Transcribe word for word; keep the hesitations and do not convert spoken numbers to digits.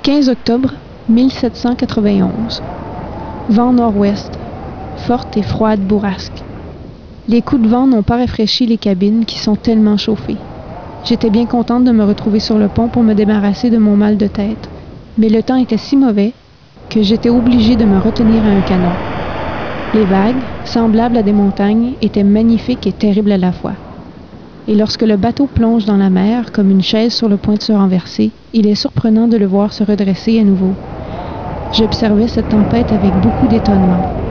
quinze octobre mille sept cent quatre-vingt-onze. Vent nord-ouest. Forte et froide bourrasque. Les coups de vent n'ont pas rafraîchi les cabines qui sont tellement chauffées. J'étais bien contente de me retrouver sur le pont pour me débarrasser de mon mal de tête. Mais le temps était si mauvais que j'étais obligée de me retenir à un canot. Les vagues, semblables à des montagnes, étaient magnifiques et terribles à la fois. Et lorsque le bateau plonge dans la mer, comme une chaise sur le point de se renverser, il est surprenant de le voir se redresser à nouveau. J'observais cette tempête avec beaucoup d'étonnement.